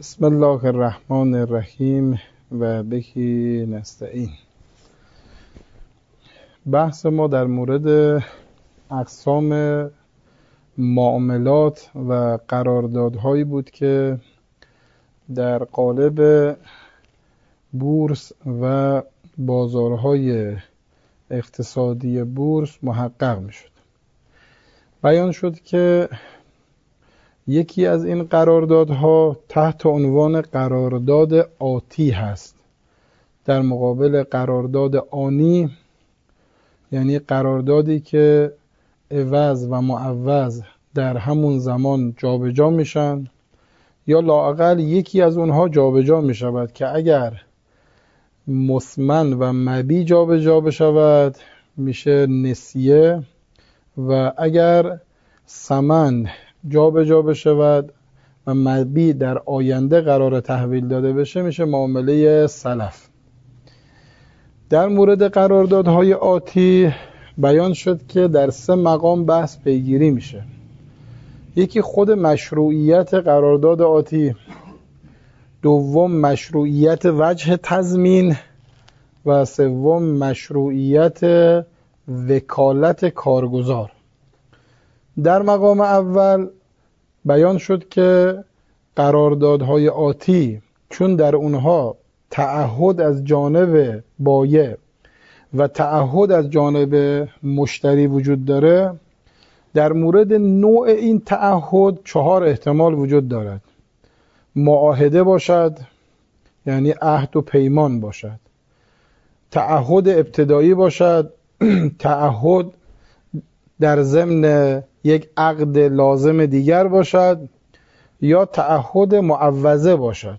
بسم الله الرحمن الرحیم و بهی نستعین. بحث ما در مورد اقسام معاملات و قراردادهایی بود که در قالب بورس و بازارهای اقتصادی بورس محقق می شد. بیان شد که یکی از این قراردادها تحت عنوان قرارداد آتی هست، در مقابل قرارداد آنی، یعنی قراردادی که عوض و معوض در همون زمان جابجا میشن، یا لااقل یکی از اونها جابجا می شود که اگر مثمن و مبی جابجا بشود میشه نسیه، و اگر ثمن جابجا بشود و مبی در آینده قرار تحویل داده بشه میشه معامله سلف. در مورد قراردادهای آتی بیان شد که در 3 مقام بحث پیگیری میشه. یکی خود مشروعیت قرارداد آتی، دوم مشروعیت وجه تضمین، و سوم مشروعیت وکالت کارگزار. در مقام اول بیان شد که قراردادهای آتی چون در اونها تعهد از جانب بایع و تعهد از جانب مشتری وجود داره، در مورد نوع این تعهد 4 احتمال وجود دارد. معاهده باشد، یعنی عهد و پیمان باشد، تعهد ابتدایی باشد، تعهد در ضمن یک عقد لازم دیگر باشد، یا تعهد معوضه باشد.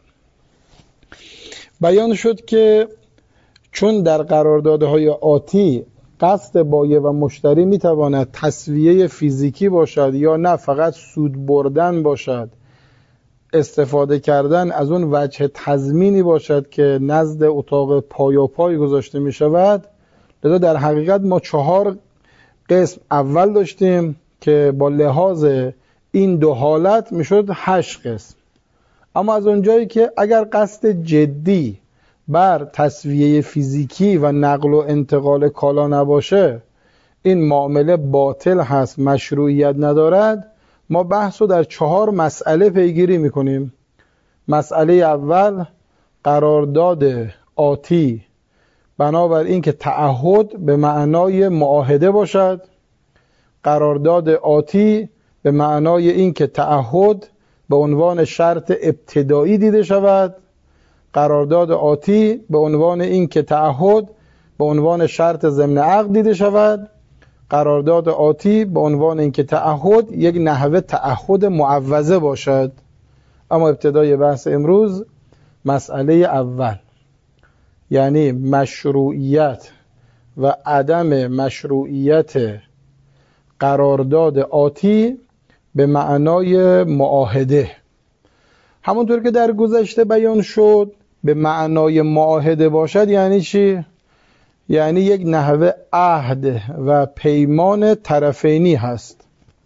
بیان شد که چون در قراردادهای آتی قصد بایع و مشتری میتواند تسویه فیزیکی باشد یا نه فقط سود بردن باشد، استفاده کردن از اون وجه تضمینی باشد که نزد اتاق پای گذاشته می شود، لذا در حقیقت ما 4 قسم اول داشتیم که با لحاظ این 2 حالت می شد 8 قسم. اما از اونجایی که اگر قصد جدی بر تسویه فیزیکی و نقل و انتقال کالا نباشه، این معامله باطل هست، مشروعیت ندارد، ما بحث رو در 4 مسئله پیگیری میکنیم. مسئله اول، قرارداد آتی بنابر این که تعهد به معنای معاهده باشد، قرارداد آتی به معنای این که تعهد به عنوان شرط ابتدایی دیده شود، قرارداد آتی به عنوان این که تعهد به عنوان شرط ضمن عقد دیده شود، قرارداد آتی به عنوان این که تعهد یک نحوه تعهد معوضه باشد. اما ابتدای بحث امروز مسئله اول، یعنی مشروعیت و عدم مشروعیت قرارداد آتی به معنای معاهده. همونطور که در گذشته بیان شد، به معنای معاهده باشد یعنی چی؟ یعنی یک نحوه عهد و پیمان طرفینی هست.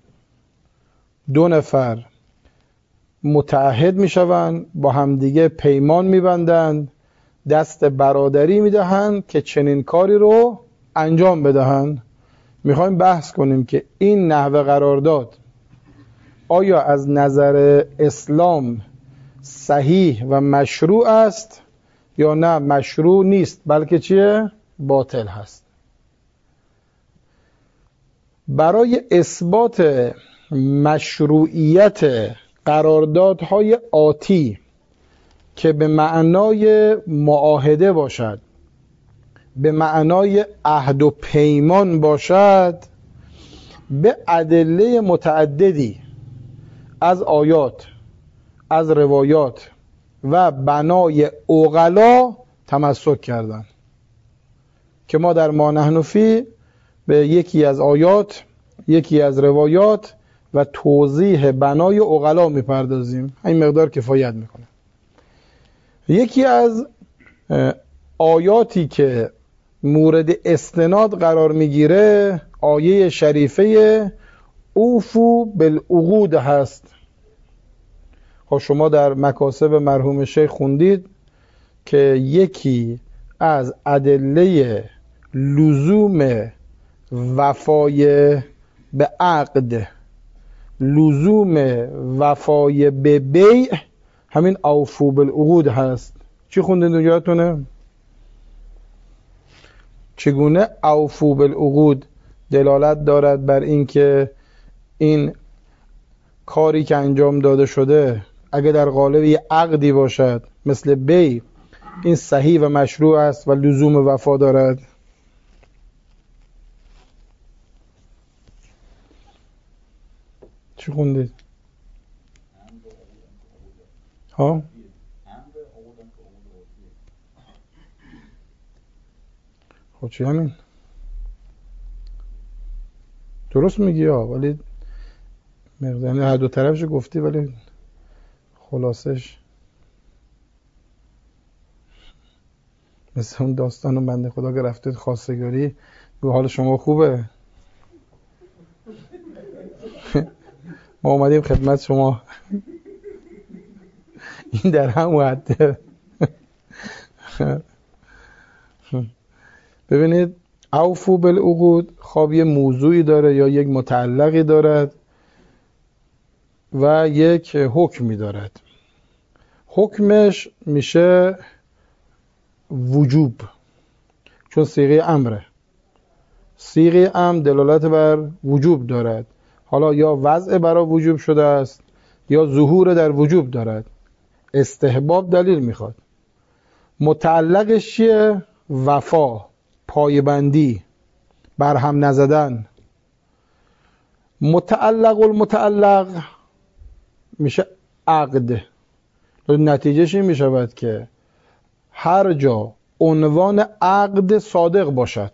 2 نفر متعهد می شوند، با همدیگه پیمان می بندند، دست برادری می دهند که چنین کاری رو انجام بدهند. میخوایم بحث کنیم که این نحوه قرارداد آیا از نظر اسلام صحیح و مشروع است یا نه مشروع نیست، بلکه چیه؟ باطل هست. برای اثبات مشروعیت قراردادهای آتی که به معنای معاهده باشد، به معنای عهد و پیمان باشد، به ادله متعددی از آیات، از روایات و بنای عقلا تمسک کردند که ما در ما نحن فی به یکی از آیات، یکی از روایات و توضیح بنای عقلا میپردازیم. این مقدار کفایت میکنه. یکی از آیاتی که مورد استناد قرار میگیره آیه شریفه اوفو بالعقود هست. شما در مکاسب مرحوم شیخ خوندید که یکی از ادله لزوم وفای به عقد، لزوم وفای به بیع، همین اوفو بالعقود هست. چی خوندید اونجاتونه؟ چگونه اوفو بالعقود دلالت دارد بر این که این کاری که انجام داده شده اگه در قالب یه عقدی باشد مثل بیع، این صحیح و مشروع است و لزوم وفا دارد. چی خوندید؟ ها؟ خب چی همین؟ درست میگی ها، ولی مقداری هر دو طرفش گفتی، ولی خلاصش مثل اون داستان بنده خدا که رفتید خواستگاری، به حال شما خوبه؟ ما اومدیم خدمت شما. این در هم حده. ببینید اوفو بالعقود خواب یه موضوعی داره یا یک متعلقی دارد و یک حکمی دارد. حکمش میشه وجوب، چون صیغه امره. صیغه امر دلالت بر وجوب دارد. حالا یا وضع برای وجوب شده است یا ظهور در وجوب دارد. استحباب دلیل میخواد. متعلقش چیه؟ وفا، پایبندی، برهم نزدن. متعلق المتعلق میشه عقد. نتیجهش این میشود که هر جا عنوان عقد صادق باشد،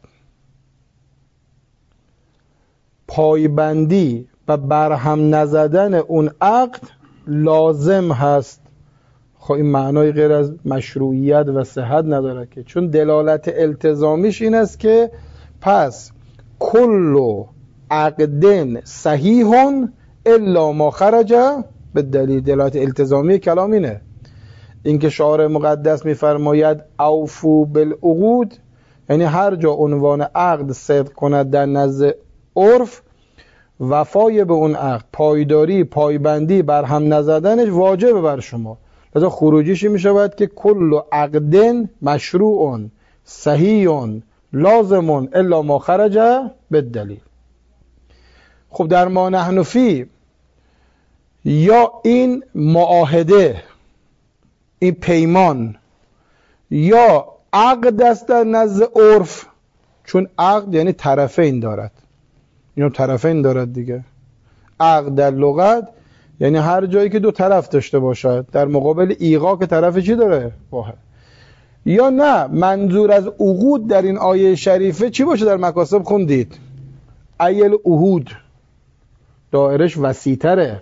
پایبندی و برهم نزدن اون عقد لازم هست. خب این معنای غیر از مشروعیت و صحت نداره که، چون دلالت التزامیش این است که پس کل عقد صحیح الا ما خرج به دلیل. دلالت التزامی کلام اینه. اینکه شارع مقدس میفرماید اوفو بالعقود، یعنی هر جا عنوان عقد صدق کند در نزد عرف، وفای به اون عقد، پایداری، پایبندی، برهم نزدنش واجبه بر شما. لذا خروجیش می شود که کل عقد مشروع صحیح لازم الا ما خرج بالدلیل. خب در ما نحن فی، یا این معاهده، این پیمان، یا عقد است در نزد عرف، چون عقد یعنی طرفین دارد، اینو طرفین دارد دیگه. عقد در لغت یعنی هر جایی که دو طرف داشته باشد. در مقابل ایقا که طرف چی داره؟ واحد. یا نه، منظور از عقود در این آیه شریفه چی باشه؟ در مکاسب خوندید ایل عهود، دایرش وسیع‌تره،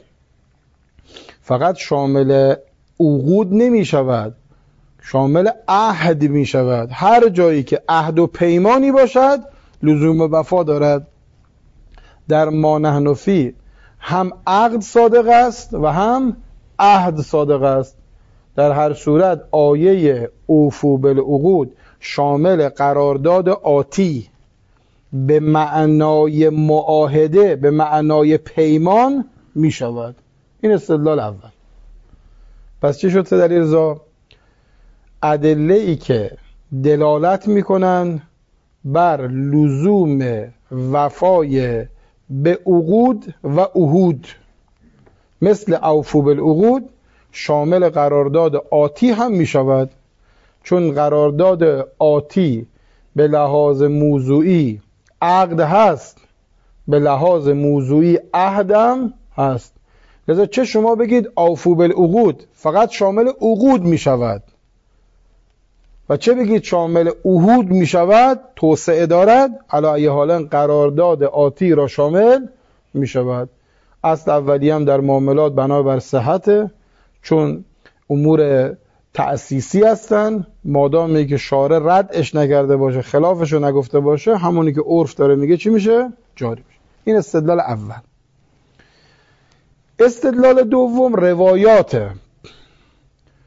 فقط شامل عقود نمی شود، شامل عهد می شود. هر جایی که عهد و پیمانی باشد لزوم وفا دارد. در ما نحن فی هم عقد صادق است و هم عهد صادق است. در هر صورت آیه اوفو بالعقود شامل قرارداد آتی به معنای معاهده، به معنای پیمان می شود. این استدلال اول. پس چی شد در ارضا؟ ادله ای که دلالت می کنن بر لزوم وفای به عقود و عهود، مثل اوفو بالعقود شامل قرارداد آتی هم می شود، چون قرارداد آتی به لحاظ موضوعی عقد هست، به لحاظ موضوعی عهدم هست. لذا چه شما بگید اوفو بالعقود فقط شامل عقود می شود و چه بگید شامل عهود می شود، توسعه دارد، علی ای حال قرارداد آتی را شامل می شود. اصل اولی هم در معاملات بنابر صحت، چون امور تأسیسی هستن، مادامی که شارع ردش نکرده باشه، خلافش رو نگفته باشه، همونی که عرف داره میگه چی میشه؟ جاری میشه. این استدلال اول. استدلال دوم روایات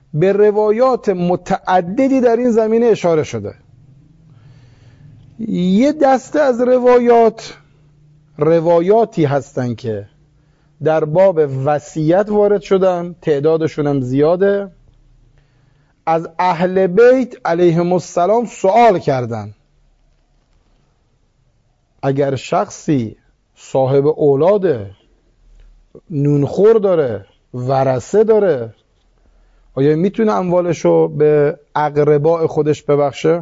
به روایات متعددی در این زمینه اشاره شده. یه دسته از روایاتی هستن که در باب وصیت وارد شدن، تعدادشون هم زیاده. از اهل بیت علیهم السلام سوال کردن اگر شخصی صاحب اولاده، نونخور داره، ورثه داره، آیا میتونه اموالشو به اقرباء خودش ببخشه؟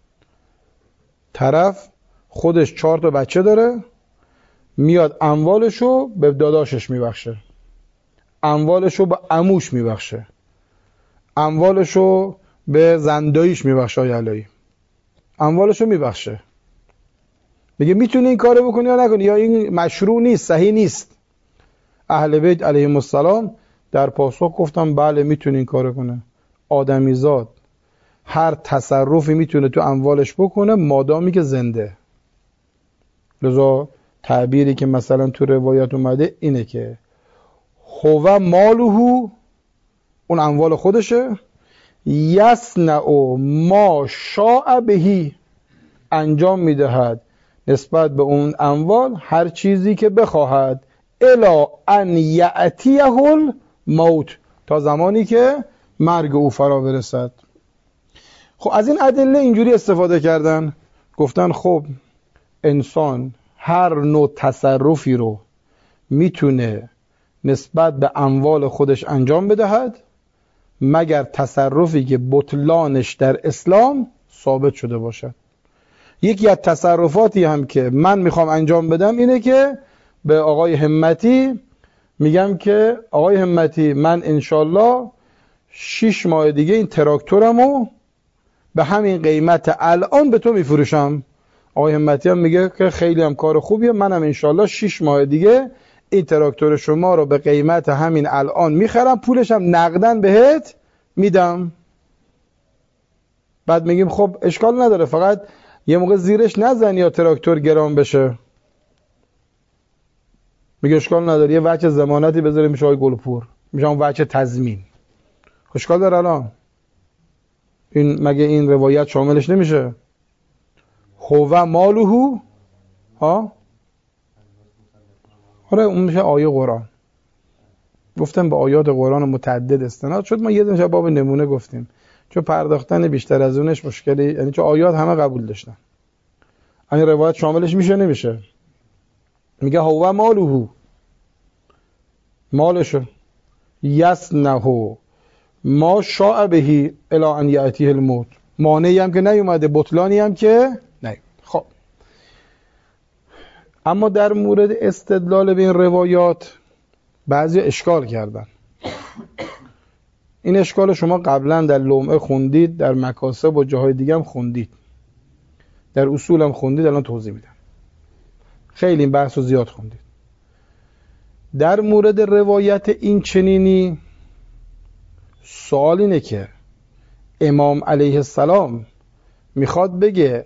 طرف خودش 4 تا بچه داره، میاد اموالشو به داداشش میبخشه، اموالشو به عموش میبخشه، اموالشو به زنداییش میبخشه، آیالایی اموالشو میبخشه. میگه میتونی این کارو بکنی یا نکنی، یا این مشروع نیست، صحیح نیست؟ اهل بیت علیهم السلام در پاسخ گفتم بله میتونه این کارو کنه. آدمیزاد هر تصرفی میتونه تو اموالش بکنه مادامی که زنده. لذا تعبیری که مثلا تو روایات اومده اینه که هو مالهو، اون اموال خودشه، یصنع ما شاء بهی، انجام میدهد نسبت به اون اموال هر چیزی که بخواهد، الی ان یأتیه الموت، تا زمانی که مرگ او فرا برسد. خب از این ادله اینجوری استفاده کردن، گفتن خب انسان هر نوع تصرفی رو میتونه نسبت به اموال خودش انجام بدهد مگر تصرفی که بطلانش در اسلام ثابت شده باشد. یکی از تصرفاتی هم که من میخوام انجام بدم اینه که به آقای همتی میگم که آقای همتی من انشالله 6 ماه دیگه این تراکتورمو به همین قیمت الان به تو میفروشم. آقای همتی هم میگه که خیلی هم کار خوبیه، منم انشالله 6 ماه دیگه این تراکتور شما رو به قیمت همین الان میخرم، پولش هم نقدن بهت میدم. بعد میگیم خب اشکال نداره، فقط یه موقع زیرش نزن یا تراکتور گران بشه. میگه اشکال نداره، یه وجه ضمانتی بذاریم میشه آقای گلپور، میشه اون وجه تضمین. اشکال داره الان این مگه این روایت شاملش نمیشه؟ هو مالهو، ها آره اون میشه آیه قرآن. گفتم به آیات قرآن متعدد استناد شد، ما یه دونه باب نمونه گفتیم چون پرداختن بیشتر از اونش مشکلی، یعنی چون آیات همه قبول داشتن. این روایت شاملش میشه نمیشه؟ میگه هو مالهو، مالشو، یصنع ما شاء بهی الی ان یأتیه الموت، مانعی هم که نیومده، بطلانی هم که نه. خب اما در مورد استدلال به این روایات بعضی اشکال کردن. این اشکال شما قبلا در لمعه خوندید، در مکاسب و جاهای دیگه هم خوندید، در اصول هم خوندید، الان توضیح میدم. خیلی این بحث رو زیاد خوندید. در مورد روایت این چنینی سوال اینه که امام علیه السلام میخواد بگه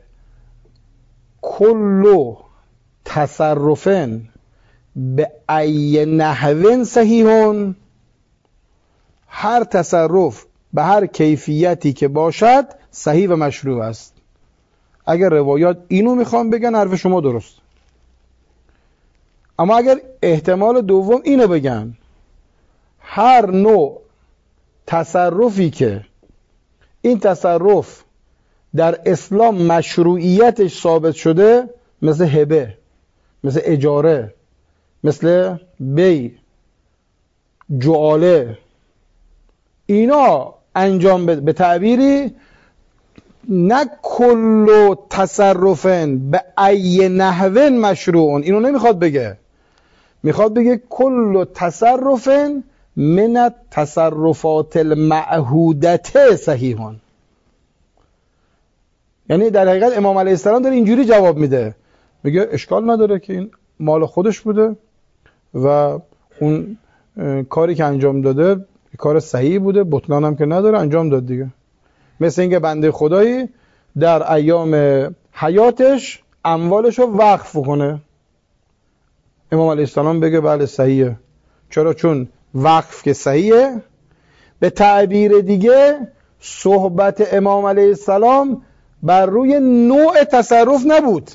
کلو تصرفن به ای نحوین صحیحون، هر تصرف به هر کیفیتی که باشد صحیح و مشروع است. اگر روایات اینو میخوام بگن حرف شما درست، اما اگر احتمال دوم اینو بگن هر نوع تصرفی که این تصرف در اسلام مشروعیتش ثابت شده، مثل هبه، مثل اجاره، مثل بی، جعاله، اینا انجام بده، به تعبیری نه کلو تصرفن به ای نحوین مشروعون، اینو نمیخواد بگه، میخواد بگه کلو تصرفن من التصرفات المعهودته صحیحون. یعنی در حقیقت امام علیه السلام داره اینجوری جواب میده، میگه اشکال نداره که این مال خودش بوده و اون کاری که انجام داده کار صحیح بوده، بطلان هم که نداره، انجام داد دیگه. مثل اینکه بنده خدایی در ایام حیاتش اموالش رو وقف کنه، امام علیه السلام بگه بله صحیحه. چرا؟ چون وقف که صحیحه، به تعبیر دیگه صحبت امام علیه السلام بر روی نوع تصرف نبود،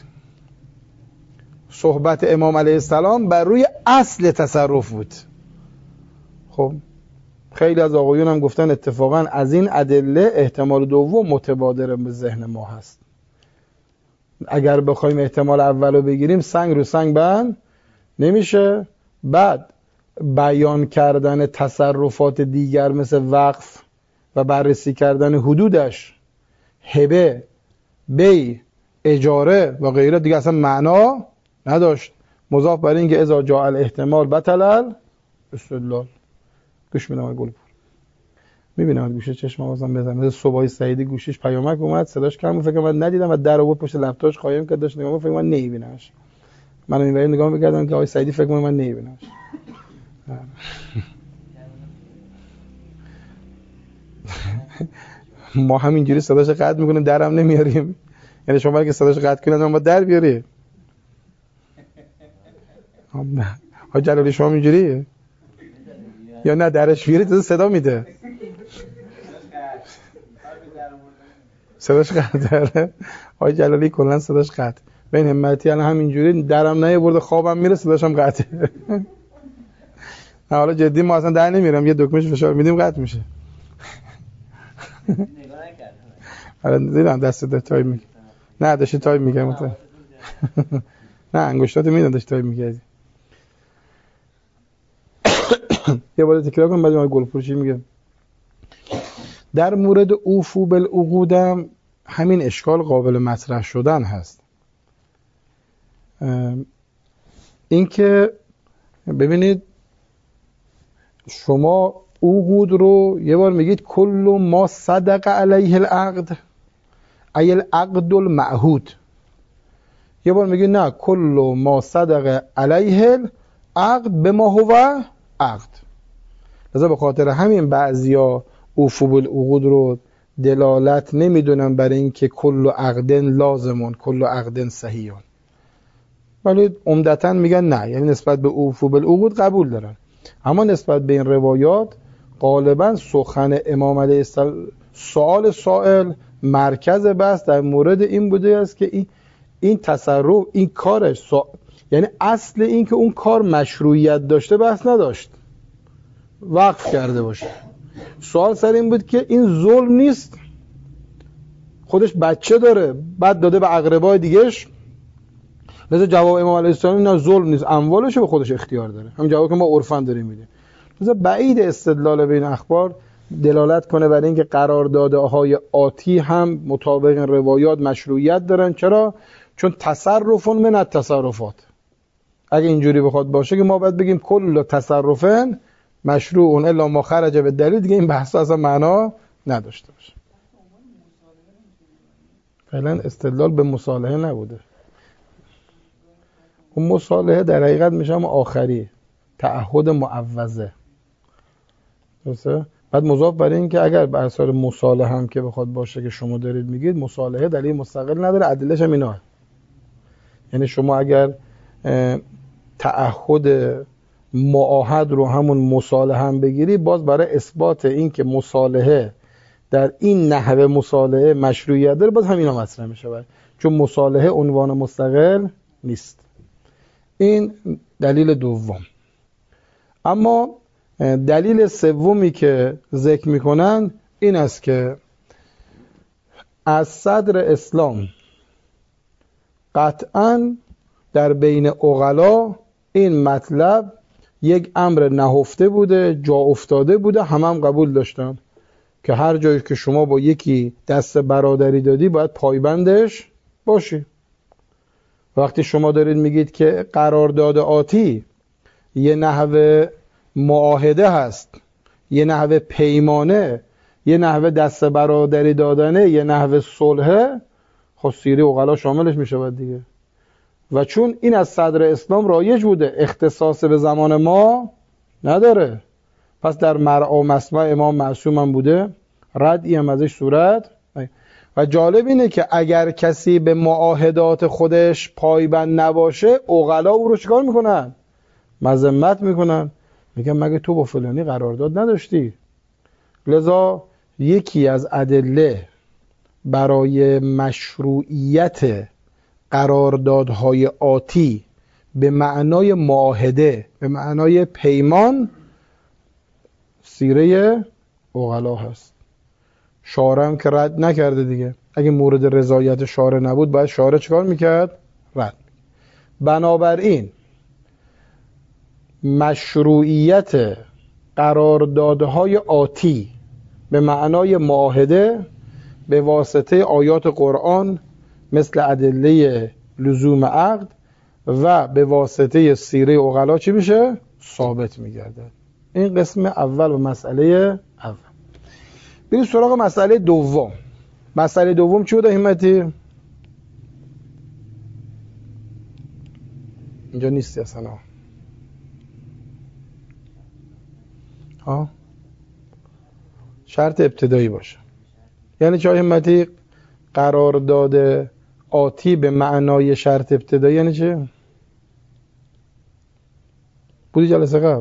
صحبت امام علیه السلام بر روی اصل تصرف بود. خب خیلی از آقایون هم گفتن اتفاقا از این ادله احتمال دوم متبادر به ذهن ما هست. اگر بخوایم احتمال اول رو بگیریم سنگ رو سنگ بند نمیشه. بعد بیان کردن تصرفات دیگر مثل وقف و بررسی کردن حدودش، هبه، بی، اجاره و غیره دیگه اصلا معنا نداشت. مضاف بر این که اذا جاء الاحتمال بطل الاستدلال. گوش میدم گل میبینم گوشه چشم آوازم بزنم مثل صبحای سعیدی گوشیش پیامک اومد صداش کم بود، فکر من ندیدم و در آورد پشت لپتاپش قایم کرد داشت نگاه فکر من نمیبینمش. منم اینوری نگاه میکردم که آقای سعیدی فکر من نمیبینمش. ما همینجوری صداش قطع میکنیم درم نمیاریم. یعنی شما اگه صداش قطع کنید ما در بیاری. ها جلالی شما اینجوریه یا نه درش بیاری تو صدا میده؟ صداش قطع داره. آقای جلالی کلا صداش قطع. ببین همتی الان همینجوری درم نیاورده خوابم میره صداشم قطعه. نه حالا جدی ما اصلا در نمیرم یه دکمهش فشار میدیم قطع میشه. الان دیدم دست تایپ میگه. نه داشتی تایپ میگه متأ. نه انگشتات میدن داشتی تایپ میگه. یه بار تکرار کنم بعد ما گلفروشی میگه. در مورد اوفو بالعقودم همین اشکال قابل مطرح شدن هست. این که ببینید شما عقود رو یه بار میگید کل ما صدق علیه العقد ای العقد المعهود، یه بار میگید نه کل ما صدق علیه العقد بما هو عقد. لذا به خاطر همین بعضیا اوفو بالعقود رو دلالت نمیدونن برای این که کل عقدن لازمون کل عقدن صحیحون، ولی عمدتاً میگن نه، یعنی نسبت به اوفو بالعقود قبول دارن. اما نسبت به این روایات غالباً سخن امام علیه السلام سوال سائل مرکز بحث در مورد این بوده است که این تصرف این کارش یعنی اصل این که اون کار مشروعیت داشته بحث نداشت، وقف کرده باشه. سوال سر این بود که این ظلم نیست، خودش بچه داره بعد داده به اقربای دیگهش. مثل جواب امام علیه السلام نه ظلم نیست، اموالش به خودش اختیار داره، همین جوابی که ما عرفاً داریم میدیم. مثلا بعید استدلال بین اخبار دلالت کنه بر اینکه قراردادهای آتی هم مطابق این روایات مشروعیت دارن. چرا؟ چون تصرف من التصرفات. اگه اینجوری بخواد باشه که ما باید بگیم کل تصرفن مشروع الا ما خرج به دلیل، دیگه این بحث اصلا معنا نداشته باشه. فعلا استدلال به مصالحه نبوده. اون مصالحه در حقیقت میشه هم آخری تعهد معوضه. درسته؟ بعد مضاف بر این که اگر بر اساس مصالحه هم که بخواد باشه که شما دارید میگید مصالحه دلیل مستقل نداره، ادلهش هم اینا. یعنی شما اگر تعهد معاهد رو همون مصالحه هم بگیری، باز برای اثبات این که مصالحه در این نحوه مصالحه مشروعیت داره باز همینا مطرح میشه، چون مصالحه عنوان مستقل نیست. این دلیل دوم. اما دلیل سومی که ذکر میکنن این است که از صدر اسلام قطعاً در بین عقلا این مطلب یک امر نهفته بوده، جا افتاده بوده، هم قبول داشتن که هر جایی که شما با یکی دست برادری دادی باید پایبندش باشی. وقتی شما دارید میگید که قرارداد آتی یه نحوه معاهده هست، یه نحوه پیمانه، یه نحوه دست برادری دادنه، یه نحوه صلحه، خب سیره عقلا شاملش میشه دیگه. و چون این از صدر اسلام رایج بوده، اختصاص به زمان ما نداره، پس در مرعا و مسمع امام معصوم هم بوده، ردی هم ازش صورت. و جالب اینه که اگر کسی به معاهدات خودش پایبند نباشه، عقلا او رو چیکار میکنن؟ مذمت میکنن، میگن مگه تو با فلانی قرارداد نداشتی؟ لذا یکی از ادله برای مشروعیت قراردادهای آتی به معنای معاهده، به معنای پیمان، سیره عقلا هست. شارع هم که رد نکرده دیگه. اگه مورد رضایت شارع نبود باید شارع چکار میکرد؟ رد. بنابراین مشروعیت قراردادهای آتی به معنای معاهده به واسطه آیات قرآن مثل ادله لزوم عقد و به واسطه سیره عقلا چی میشه؟ ثابت میگرده. این قسم اول و مسئله اول. بریم سراغ مسئله دوم. مسئله دوم چی بوده همتی؟ اینجا نیستی اصلا. ها؟ شرط ابتدایی باشه. یعنی چه همتی؟ قرارداد آتی به معنای شرط ابتدایی یعنی چه؟ بودی جلسه قبل؟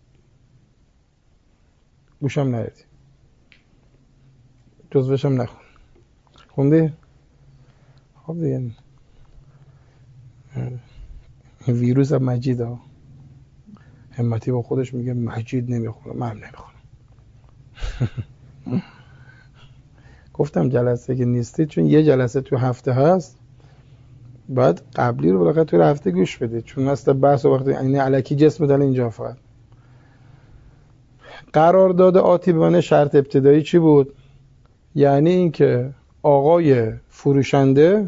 گوشم نهیدی، جزوشم نخون. خوندی؟ خب دیگه ویروس هم مجید ها. همتی با خودش میگه مجید نمیخونه، من نمیخونم. گفتم جلسه که نیستید چون یه جلسه تو هفته هست، باید قبلی رو بالاخره تو هفته گوش بدید، چون اصلا بحث وقتی این الکی جسم دل اینجا فقط. قرارداد آتی به معنی شرط ابتدایی چی بود؟ یعنی اینکه آقای فروشنده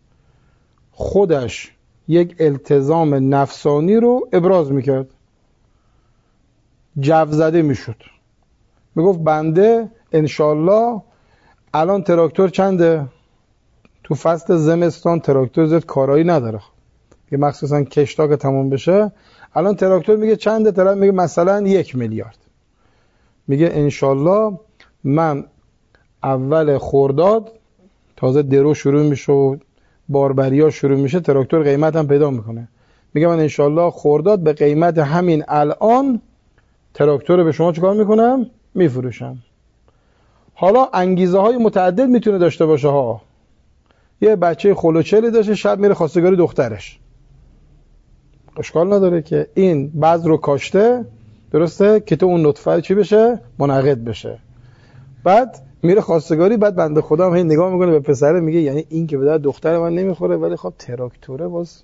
خودش یک التزام نفسانی رو ابراز میکرد، جو زده میشد، میگفت بنده انشالله الان تراکتور چنده؟ تو فصل زمستان تراکتور زیاد کارایی نداره که مخصوصا کشتا که تموم بشه. الان تراکتور میگه چنده؟ طرف میگه مثلا 1 میلیارد. میگه انشالله من اول خرداد، تازه درو شروع میشه و باربریا شروع میشه، تراکتور قیمت هم پیدا میکنه، میگه من انشالله خرداد به قیمت همین الان تراکتور رو به شما چیکار میکنم؟ میفروشم. حالا انگیزه های متعدد میتونه داشته باشه ها. یه بچه خلوچلی داشته، شب میره خواستگاری دخترش، اشکال نداره که این بذر رو کاشته، درسته که تو اون نطفه چی بشه؟ منعقد بشه. بعد میره خواستگاری، بعد بنده خدا هم نگاه میکنه به پسره، میگه یعنی این که به درد دختر من نمیخوره، ولی خب تراکتوره باز.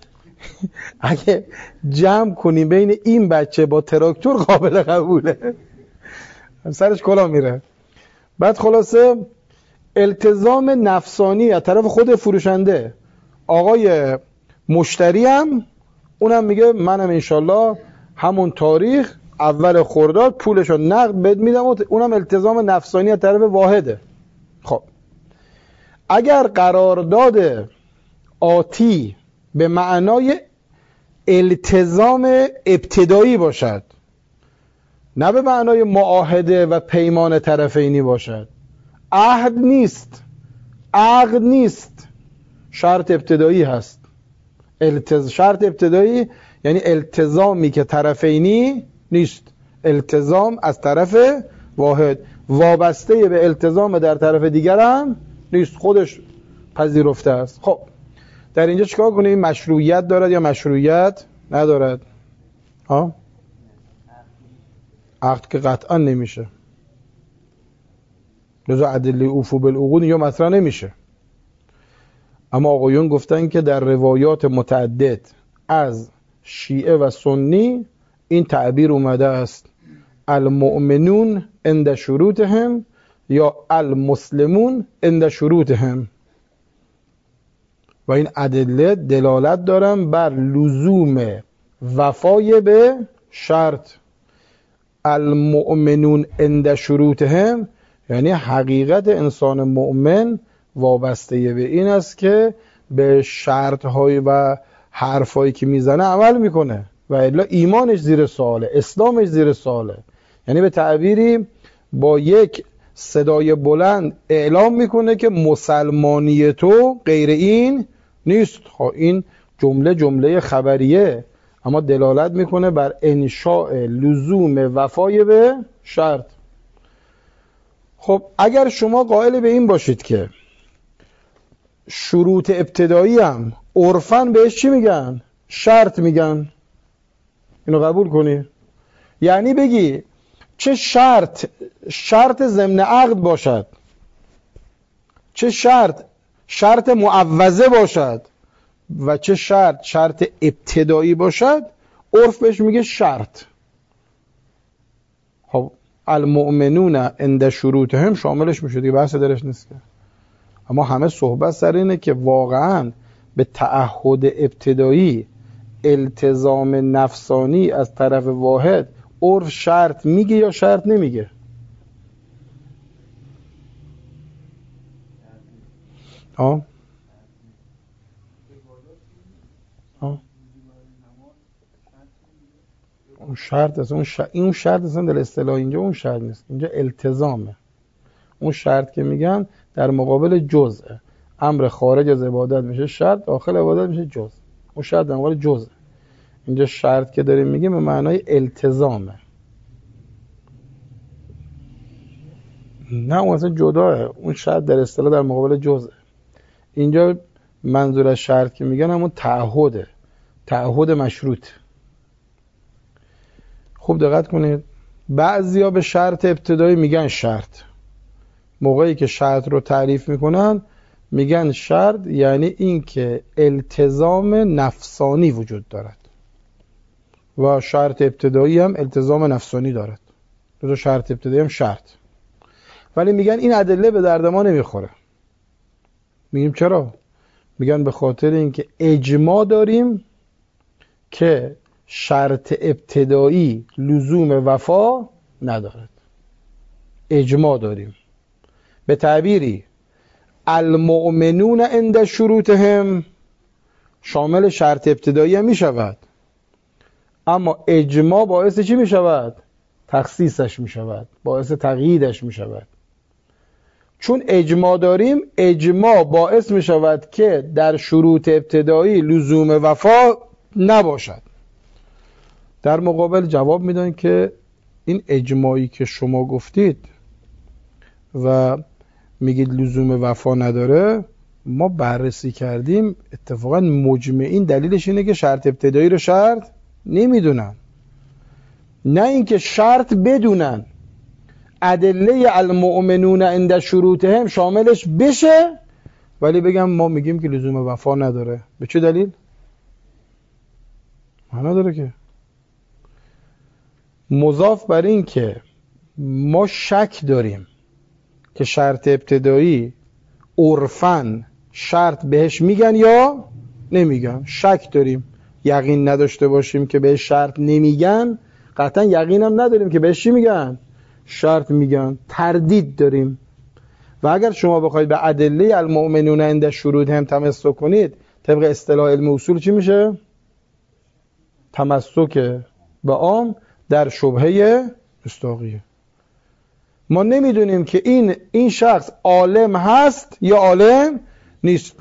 اگه جمع کنیم بین این بچه با تراکتور قابل قبوله. سرش کلا میره. بعد خلاصه التزام نفسانی از طرف خود فروشنده، آقای مشتری هم اونم میگه منم انشالله همون تاریخ اول خرداد پولشو نقد بد میدم، و اونم التزام نفسانی از طرف واحده. خب اگر قرارداد آتی به معنای التزام ابتدایی باشد، نه به معنای معاهده و پیمان طرفینی باشد، عهد نیست، عقد نیست، شرط ابتدایی هست. شرط ابتدایی یعنی التزامی که طرفینی نیست، التزام از طرف واحد، وابسته به التزام در طرف دیگر هم نیست، خودش پذیرفته است. خب در اینجا چیکار کنیم؟ مشروعیت دارد یا مشروعیت ندارد؟ ها؟ عقد که قطعا نمیشه، لذا ادله اوفو بالعقود یا مطرح نمیشه. اما آقایون گفتن که در روایات متعدد از شیعه و سنی این تعبیر اومده است: المؤمنون عند شروطهم یا المسلمون عند شروطهم. و این ادله دلالت دارن بر لزوم وفای به شرط. المؤمنون عند شروطهم یعنی حقیقت انسان مؤمن وابسته به این است که به شرط‌های و حرفایی که میزنه عمل میکنه، و الا ایمانش زیر سواله، اسلامش زیر سواله. یعنی به تعبیری با یک صدای بلند اعلام میکنه که مسلمانی تو غیر این نیست. این جمله خبریه، اما دلالت میکنه بر انشاء لزوم وفای به شرط. خب اگر شما قائل به این باشید که شروط ابتدایی هم عرفاً بهش چی میگن؟ شرط میگن. اینو قبول کنی؟ یعنی بگی چه شرط ضمن عقد باشد، چه شرط معوضه باشد و چه شرط ابتدایی باشد، عرف بهش میگه شرط. خب المؤمنون عند شروطهم شاملش میشه دیگه، بحث درش نیست که. اما همه صحبت سر اینه که واقعا به تعهد ابتدایی التزام نفسانی از طرف واحد عرف شرط میگه یا شرط نمیگه؟ اون شرط است، این شرط اصلا در اصطلاح اینجا اون شرط نیست، اینجا التزامه. اون شرط که میگن در مقابل جزء، امر خارج از عبادت میشه شرط، داخل عبادت میشه جزء. اون شرط در مقابل جزء. اینجا شرط که داریم میگیم به معنای التزامه. نه اون اصلا جداه، اون شرط در اصطلاح در مقابل جزء. اینجا منظور از شرط که میگن همون تعهده، تعهد مشروط. خوب دقت کنید، بعضیا به شرط ابتدایی میگن شرط، موقعی که شرط رو تعریف میکنن میگن شرط یعنی این که التزام نفسانی وجود دارد و شرط ابتدایی هم التزام نفسانی دارد. دو شرط ابتدایی هم شرط، ولی میگن این ادله به درد ما نمیخوره. میگیم چرا؟ میگن به خاطر اینکه اجماع داریم که شرط ابتدایی لزوم وفا ندارد. اجماع داریم. به تعبیری المؤمنون عند شروطهم شامل شرط ابتدایی هم می شود، اما اجماع باعث چی می شود؟ تخصیصش می شود، باعث تقییدش می شود. چون اجماع داریم، اجماع باعث می شود که در شروط ابتدایی لزوم وفا نباشد. در مقابل جواب میدن که این اجماعی که شما گفتید و میگید لزوم وفا نداره، ما بررسی کردیم اتفاقا مجمعین دلیلش اینه که شرط ابتدایی رو شرط نمیدونن، نه اینکه شرط بدونن. ادله المؤمنون عند شروطهم شاملش بشه ولی بگم ما میگیم که لزوم وفا نداره. به چه دلیل؟ نداره که. مضاف بر این که ما شک داریم که شرط ابتدایی عرفاً شرط بهش میگن یا نمیگن، شک داریم. یقین نداشته باشیم که بهش شرط نمیگن، قطعا یقین هم نداریم که بهش چی میگن؟ شرط میگن. تردید داریم. و اگر شما بخواید به ادله المؤمنون عند شروطهم تمسک کنید، طبق اصطلاح علم اصول چی میشه؟ تمسک به عام در شبهه مستاقیه. ما نمیدونیم که این شخص عالم هست یا عالم نیست.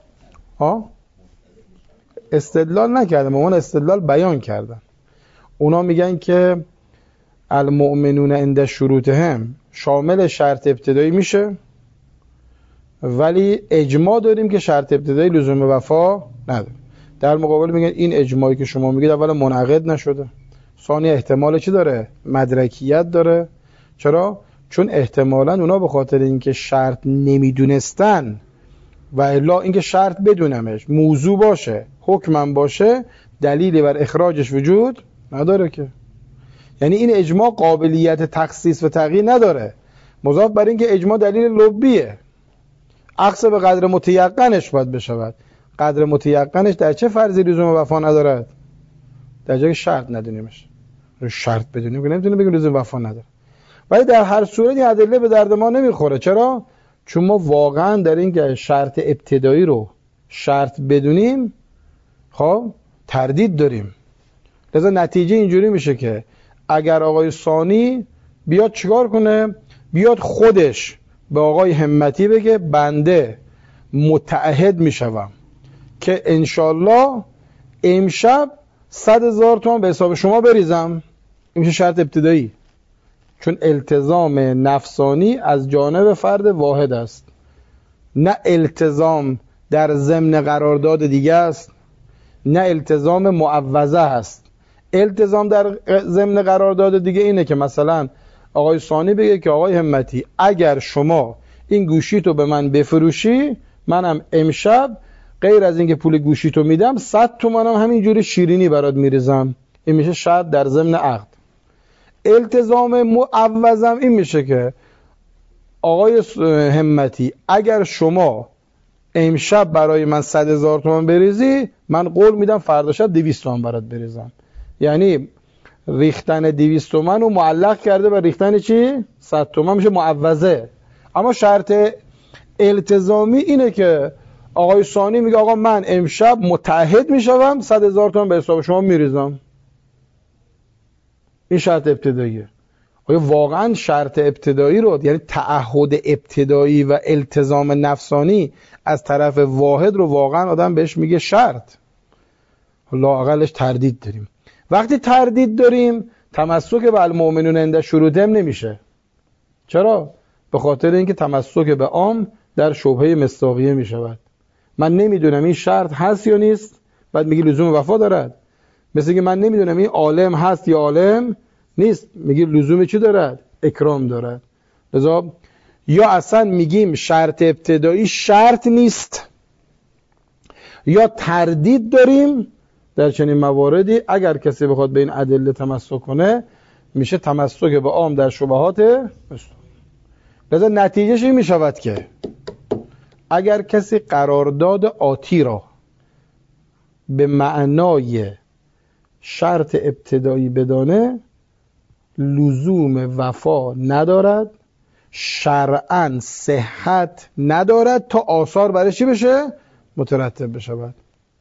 استدلال نکردم، اون استدلال بیان کردم. اونا میگن که المؤمنون عند شروطهم شامل شرط ابتدایی میشه، ولی اجماع داریم که شرط ابتدایی لزوم وفا نداره. در مقابل میگن این اجماعی که شما میگید اولا منعقد نشده، ثانی احتمال چی داره؟ مدرکیت داره. چرا؟ چون احتمالاً اونا به خاطر اینکه شرط نمیدونستن و الا اینکه شرط بدونمش موضوع باشه، حکمم باشه، دلیلی بر اخراجش وجود نداره که. یعنی این اجماع قابلیت تخصیص و تغییر نداره. مضاف بر این که اجماع دلیل لبیه، اقصا به قدر متیقنش باید بشود. قدر متیقنش در چه فرضی لزوم وفا ندارد؟ در جای شرط ندونیمش. شرط بدونیم که نمیتونه بگیم لزوم وفا نداره. ولی در هر صورت این ادله به درد ما نمیخوره. چرا؟ چون ما واقعا در این که شرط ابتدایی رو شرط بدونیم خب تردید داریم. لذا نتیجه اینجوری میشه که اگر آقای ثانی بیاد چیکار کنه؟ بیاد خودش به آقای همتی بگه بنده متعهد میشم که انشالله امشب 100,000 تومان به حساب شما بریزم، این میشه شرط ابتدایی. چون التزام نفسانی از جانب فرد واحد است، نه التزام در ضمن قرارداد دیگه است، نه التزام معوضه است. التزام در ضمن قرارداد دیگه اینه که مثلا آقای ثانی بگه که آقای همتی اگر شما این گوشی تو به من بفروشی، منم امشب غیر از اینکه پول گوشی تو میدم 100 تومنم همینجوری شیرینی برات میریزم. این میشه شرط در ضمن عقد. التزام معوضم این میشه که آقای همتی اگر شما امشب برای من 100,000 تومان بریزی، من قول میدم فردا شب 200 تومان برات بریزم. یعنی ریختن 200 تومان رو معلق کرده به ریختن چی؟ 100 تومان، میشه معوضه. اما شرط التزامی اینه که آقای ثانی میگه آقا من امشب متعهد میشم 100,000 تومان به حساب شما میریزم. این شرط ابتداییه. آیا واقعا شرط ابتدایی رو، یعنی تعهد ابتدایی و التزام نفسانی از طرف واحد رو واقعا آدم بهش میگه شرط؟ لااقلش تردید داریم. وقتی تردید داریم تمسک به المؤمنون عند شروطهم نمیشه. چرا؟ به خاطر اینکه تمسک به عام در شبهه مصداقیه میشود. من نمیدونم این شرط هست یا نیست، بعد میگی لزوم وفا دارد. مثل که من نمیدونم این عالم هست یا عالم نیست، میگی لزوم چی دارد؟ اکرام دارد. لذا یا اصلا میگیم شرط ابتدایی شرط نیست، یا تردید داریم در چنین مواردی. اگر کسی بخواد به این ادله تمسک کنه میشه تمسک به عام در شبهات مصداق. لذا نتیجهش این میشود که اگر کسی قرارداد آتی را به معنای شرط ابتدایی بدانه، لزوم وفا ندارد، شرعاً صحت ندارد تا آثار برش چی بشه؟ مترتب بشود.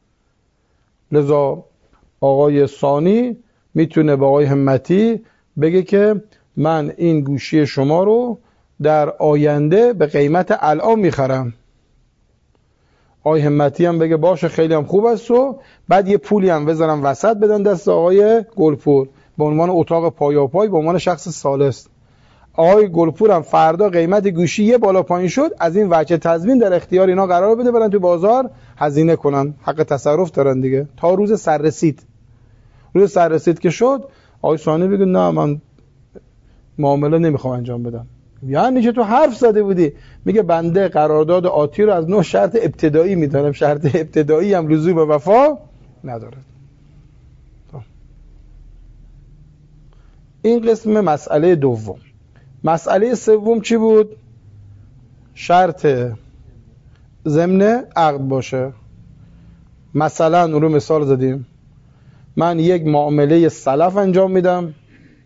لذا آقای ثانی میتونه با آقای همتی بگه که من این گوشی شما رو در آینده به قیمت الان میخرم. آقای همتی هم بگه باشه خیلی هم خوب است، و بعد یه پولی هم بذارم وسط بدن دست آقای گلپور به عنوان اتاق پایاپای، به عنوان شخص ثالث. آقای گلپور هم فردا قیمت گوشی یه بالا پایین شد، از این وجه تضمین در اختیار اینا قرار بده برن تو بازار هزینه کنن، حق تصرف دارن دیگه تا روز سررسید. روز سررسید که شد آقای ثانی بگه نه من معامله نمیخوام انجام بدم. یعنی چه تو حرف زده بودی؟ میگه بنده قرارداد آتی رو از نوع شرط ابتدایی میدونم، شرط ابتدایی هم لزوم به وفا نداره. این قسم مسئله دوم. مسئله سوم چی بود؟ شرط ضمن عقد باشه. مثلا اون رو مثال زدیم، من یک معامله سلف انجام میدم،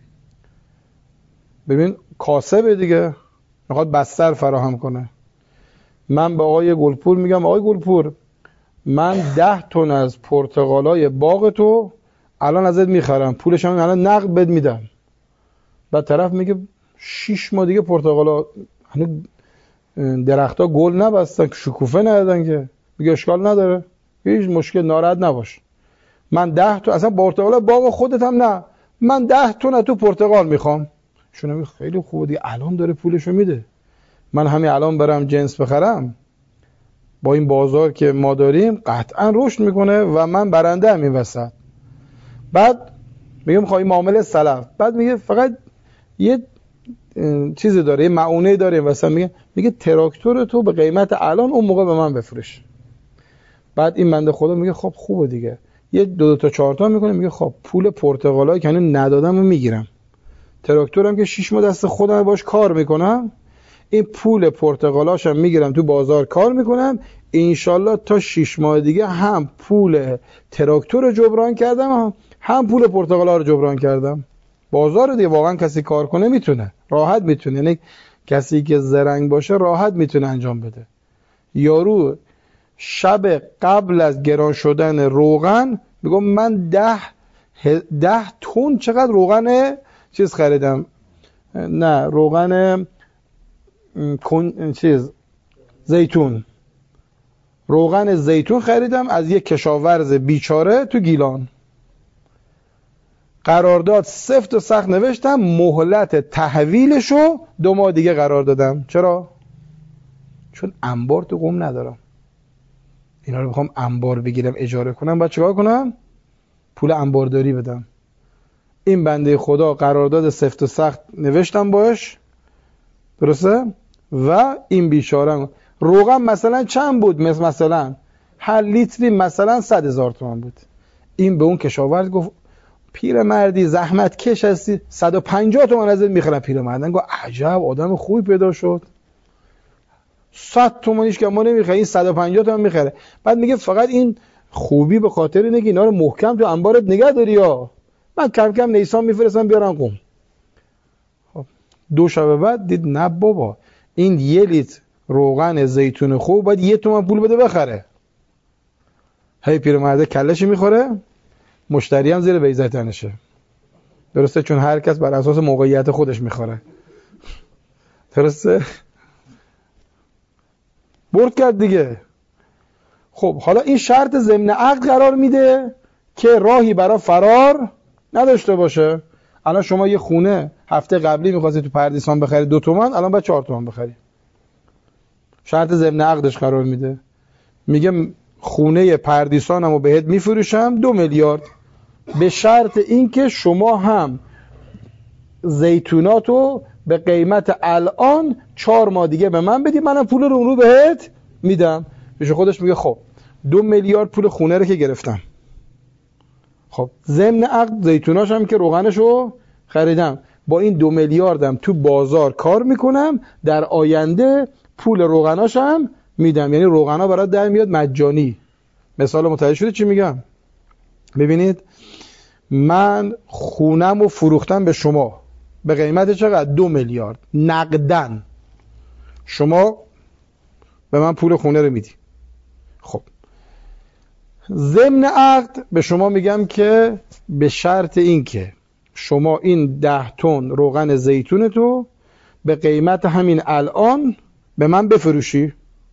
ببین کاسبه دیگه، میخواد بستر فراهم کنه. من به آقای گلپور میگم آقای گلپور من 10 تن از پرتقالای باغ تو الان ازت میخرم، پولش هم الان نقد بد میدم. بعد طرف میگه 6 ماه دیگه پرتقالا هنوز درختها گل نبستن، شکوفه ندادن که. میگه اشکال نداره، هیچ مشکل، ناراحت نباش. من 10 تا اصلا پرتقال باغ خودت هم نه، من 10 تن تو پرتقال میخوام. شون خیلی خوبه دیگه، الان داره پولشو میده، من همین الان برم جنس بخرم، با این بازار که ما داریم قطعا رشد میکنه و من برنده هم این وسط. بعد میگم خواهی معامله سلف، بعد میگه فقط یه چیزی داره، یه معونه داره واسه، میگه تراکتور تو به قیمت الان اون موقع به من بفروش. بعد این بنده خدا میگه خب خوبه دیگه، یه 2 تا 4 تا میکنه، میگه خب پول پرتقالایی که هنوز ندادم رو میگیرم، تراکتورم که 6 ماه دست خودم باش کار میکنم، این پول پرتقالاشم میگیرم تو بازار کار میکنم، انشالله تا 6 ماه دیگه هم پول تراکتور رو جبران کردم هم پول پرتقالا رو جبران کردم. بازار دیگه واقعا کسی کار کنه میتونه، راحت میتونه، یعنی کسی که زرنگ باشه راحت میتونه انجام بده. یارو شب قبل از گران شدن روغن میگم من 10 تن چقدر روغن چیز خریدم، نه روغن زیتون، روغن زیتون خریدم از یک کشاورز بیچاره تو گیلان. قرارداد سفت و سخت نوشتم، مهلت تحویلشو 2 ماه دیگه قرار دادم. چرا؟ چون انبار تو قم ندارم، اینا رو میخوام انبار بگیرم اجاره کنم، باید چیکار کنم؟ پول انبارداری بدم. این بنده خدا قرارداد سفت و سخت نوشتم باش، درسته؟ و این بیچاره روغن مثلا چند بود؟ مثلا هر لیتری مثلا 100,000 تومان بود. این به اون کشاورز گفت پیرمردی زحمت کش هستی، 150 تومان ازت میخرم. پیرمردن گفت عجب آدم خوبی پیدا شد، 100 تومانیش که ما نمیخره، این 150 تومان میخره. بعد میگه فقط این خوبی به خاطر اینه که اینا رو محکم تو انبارت نگه داری، یا من کم کم نیسان میفرستم بیارن قم. خب 2 شب بعد دید نه بابا، این 1 لیتر روغن زیتون خوب باید 1 تومان پول بده بخره. هی پیرمرده کلش میخوره، مشتری هم زیر بیضه تنشه، درسته؟ چون هر کس بر اساس موقعیت خودش میخوره، درسته؟ برد کرد دیگه. خب حالا این شرط ضمن عقد قرار میده که راهی برای فرار نداشته باشه. الان شما یه خونه هفته قبلی می‌خواستی تو پردیسان بخری 2 تومن، الان باید 4 تومن بخری. شرط ضمن عقدش قرار میده، میگه خونه پردیسانمو بهت میفروشم 2 میلیارد، به شرط اینکه شما هم زیتوناتو به قیمت الان 4 ماه دیگه به من بدی، منم پول رو بهت میدم. پیش خودش میگه خب 2 میلیارد پول خونه رو که گرفتم، خب ضمن عقد زیتوناش هم که روغنشو خریدم، با این 2 میلیاردم تو بازار کار میکنم، در آینده پول روغناش هم میدم، یعنی روغنا برات در میاد مجانی. مثال متوجه شده چی میگم؟ ببینید من خونم رو فروختم به شما به قیمت چقدر؟ 2 میلیارد نقدن، شما به من پول خونه رو میدی. خب ضمن عقد به شما میگم که به شرط این که شما این 10 تن روغن زیتون تو به قیمت همین الان به من بفروشی،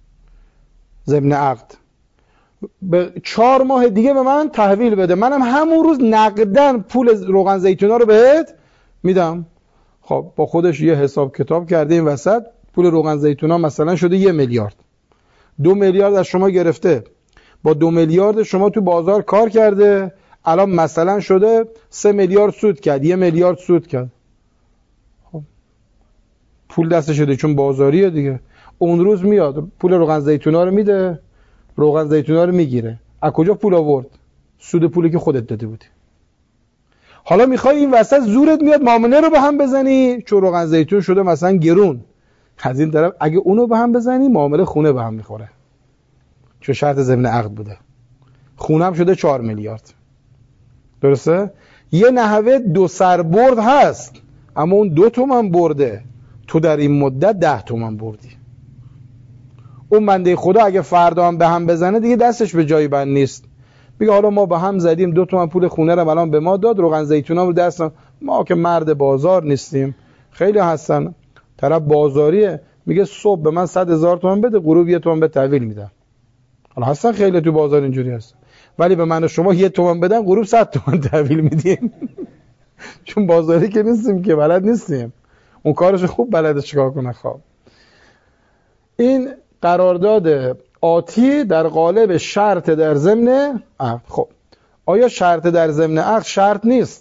ضمن عقد به 4 ماه دیگه به من تحویل بده، منم همون روز نقدن پول روغن زیتونا رو بهت میدم. خب با خودش یه حساب کتاب کرده این وسط، پول روغن زیتونا مثلا شده 1 میلیارد، 2 میلیارد از شما گرفته، با 2 میلیارد شما تو بازار کار کرده، الان مثلا شده 3 میلیارد سود کرد، 1 میلیارد سود کرد. خب پول دستش شده چون بازاریه دیگه. اون روز میاد پول روغن زیتونا رو میده، روغن زیتونا رو میگیره. از کجا پول آورد؟ سود پولی که خودت داده بودی. حالا میخوای این وسط زورت میاد معامله رو به هم بزنی، چون روغن زیتون شده مثلا گرون، از این طرف اگه اونو به هم بزنی معامله خونه به هم میخوره، چون شرط ضمن عقد بوده. خونم شده 4 میلیارد، درسته؟ یه نحوه 2 سربرد هست، اما اون 2 تومن برده، تو در این مدت 10 تومن بردی. اون بنده خدا اگه فردا هم به هم بزنه دیگه دستش به جایی بند نیست، میگه حالا ما به هم زدیم 2 تومن پول خونه رو الان به ما داد، روغن زیتونام رو دستم، ما که مرد بازار نیستیم. خیلی هستن طرف بازاریه، میگه صبح به من 100,000 تومان بده، غروب 1 تومن به تحویل میدم. حالا هستن خیلی تو بازار اینجوری هستن، ولی به من و شما 1 تومن بدن غروب 100 تومن تحویل میدیم. چون بازاری که نیستیم که، بلد نیستیم، اون کارش خوب بلده چیکار کنه. خب این قرارداد آتی در قالب شرط در ضمن عقد. خب آیا شرط در ضمن عقد شرط نیست؟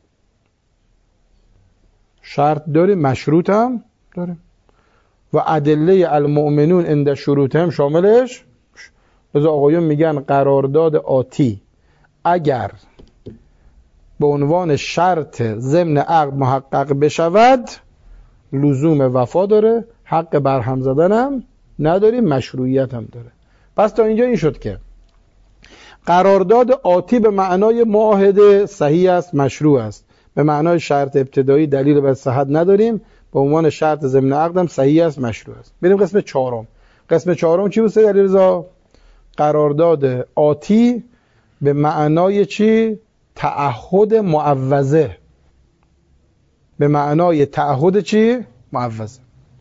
شرط داریم، مشروط هم داریم. و ادله المؤمنون عند شروطهم شاملش. از آقایون میگن قرارداد آتی اگر به عنوان شرط ضمن عقد محقق بشود لزوم وفا داره، حق برهم زدن هم نداریم، مشروعیت هم داره. پس تا اینجا این شد که قرارداد آتی به معنای معاهده صحیح است، مشروع است. به معنای شرط ابتدایی دلیل بر صحت نداریم، به عنوان شرط ضمن عقد هم صحیح است، مشروع است. بریم قسم چهارم. قسم چهارم چی بود علیرضا؟ قرارداد آتی به معنای چی؟ تعهد معوضه. به معنای تعهد چی؟ معوضه.